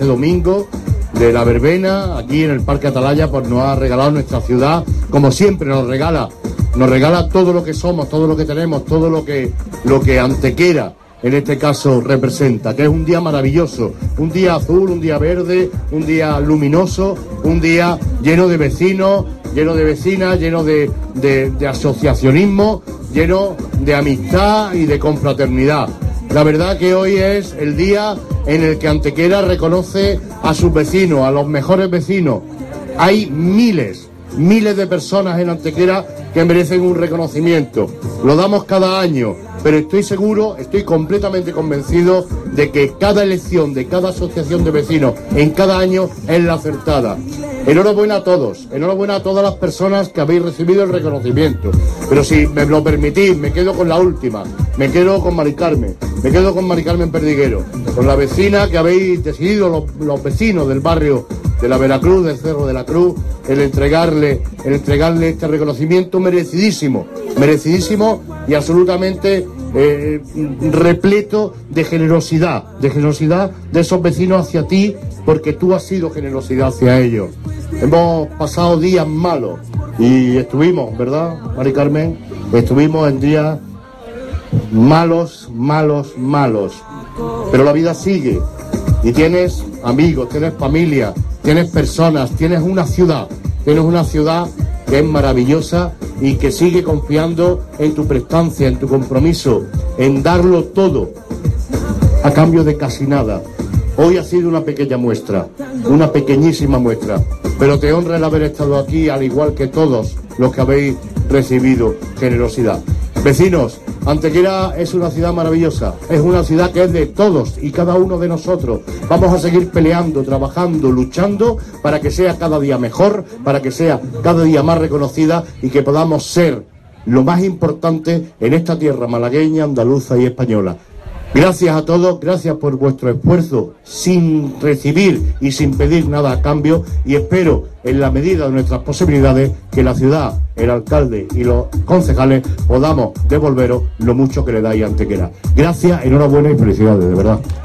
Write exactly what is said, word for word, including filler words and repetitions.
este domingo de la verbena, aquí en el Parque Atalaya, pues nos ha regalado nuestra ciudad, como siempre nos regala, nos regala todo lo que somos, todo lo que tenemos, todo lo que, lo que Antequera, en este caso, representa, que es un día maravilloso, un día azul, un día verde, un día luminoso, un día lleno de vecinos, lleno de vecinas, lleno de, de, de asociacionismo, lleno de amistad y de confraternidad. La verdad que hoy es el día en el que Antequera reconoce a sus vecinos, a los mejores vecinos. Hay miles, miles de personas en Antequera que merecen un reconocimiento. Lo damos cada año, pero estoy seguro, estoy completamente convencido de que cada elección de cada asociación de vecinos en cada año es la acertada. Enhorabuena a todos, enhorabuena a todas las personas que habéis recibido el reconocimiento. Pero si me lo permitís, me quedo con la última, me quedo con Mari Carmen, me quedo con Mari Carmen Perdiguero, con la vecina que habéis decidido, los, los vecinos del barrio de la Veracruz, del Cerro de la Cruz, el entregarle, el entregarle este reconocimiento merecidísimo, merecidísimo y absolutamente eh, repleto de generosidad, de generosidad de esos vecinos hacia ti, porque tú has sido generosidad hacia ellos. Hemos pasado días malos y estuvimos, ¿verdad, Mari Carmen? Estuvimos en días malos, malos, malos, pero la vida sigue y tienes amigos, tienes familia, tienes personas, tienes una ciudad, tienes una ciudad que es maravillosa y que sigue confiando en tu prestancia, en tu compromiso, en darlo todo a cambio de casi nada. Hoy ha sido una pequeña muestra, una pequeñísima muestra, pero te honra el haber estado aquí, al igual que todos los que habéis recibido generosidad. Vecinos, Antequera es una ciudad maravillosa, es una ciudad que es de todos y cada uno de nosotros. Vamos a seguir peleando, trabajando, luchando para que sea cada día mejor, para que sea cada día más reconocida y que podamos ser lo más importante en esta tierra malagueña, andaluza y española. Gracias a todos, gracias por vuestro esfuerzo sin recibir y sin pedir nada a cambio, y espero, en la medida de nuestras posibilidades, que la ciudad, el alcalde y los concejales podamos devolveros lo mucho que le dais a Antequera. Gracias, enhorabuena y felicidades, de verdad.